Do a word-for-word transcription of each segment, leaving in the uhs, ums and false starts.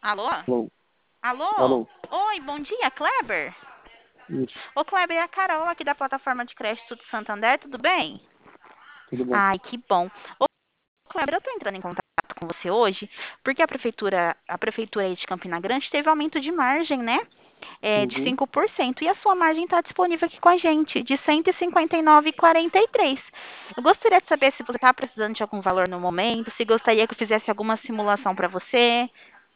Alô? Alô, Alô? alô, Oi, bom dia, Kleber? isso, Ô, Kleber, é a Carol aqui da plataforma de crédito do Santander, tudo bem? tudo bom? Ai, que bom. Ô, Kleber, eu tô entrando em contato com você hoje porque a prefeitura, a prefeitura aí de Campina Grande teve aumento de margem, né? É, de Uhum. cinco por cento e a sua margem está disponível aqui com a gente, de cento e cinquenta e nove vírgula quarenta e três. Eu gostaria de saber se você está precisando de algum valor no momento, se gostaria que eu fizesse alguma simulação para você.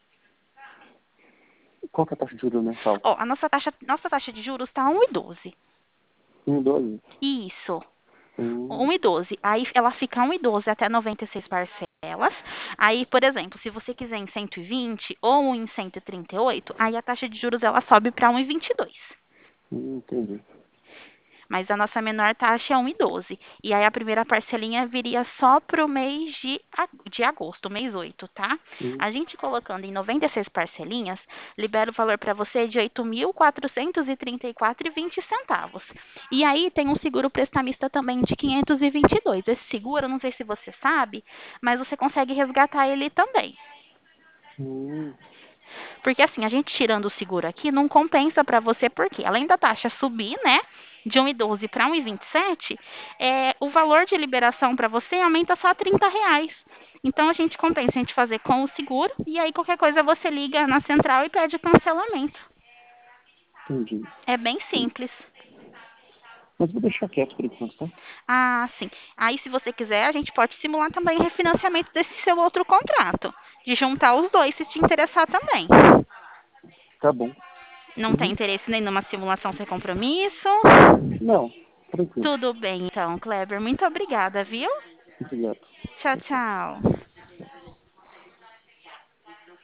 Qual que é a taxa de juros mensal? Ó, a nossa taxa, nossa taxa de juros está um e doze. Um, doze. Isso. Hum, um e doze. Aí ela fica um e doze até noventa e seis parcelas. Aí, por exemplo, se você quiser em cento e vinte ou em cento e trinta e oito, aí a taxa de juros ela sobe para um e vinte e dois. hum, entendi. Mas a nossa menor taxa é um e doze. E aí a primeira parcelinha viria só para o mês de, ag- de agosto, mês oito, tá? Hum, A gente colocando em noventa e seis parcelinhas, libera o valor para você de oito mil quatrocentos e trinta e quatro reais e vinte centavos. E aí tem um seguro prestamista também de quinhentos e vinte e dois. Esse seguro, eu não sei se você sabe, mas você consegue resgatar ele também. hum, Porque assim, a gente tirando o seguro aqui não compensa para você, porque além da taxa subir, né, de um e doze para um e vinte e sete, é, o valor de liberação para você aumenta só trinta reais. Então a gente compensa a gente fazer com o seguro e aí qualquer coisa você liga na central e pede cancelamento. entendi. É bem Hum. simples. Mas vou deixar quieto por enquanto, tá? Ah, sim. Aí se você quiser, a gente pode simular também o refinanciamento desse seu outro contrato, de juntar os dois se te interessar também. Tá bom. Não tem Uhum. interesse nem numa simulação sem compromisso? Não, tranquilo. Tudo bem, então, Kleber. Muito obrigada, viu? Obrigado. Tchau, Tchau, tchau. tchau.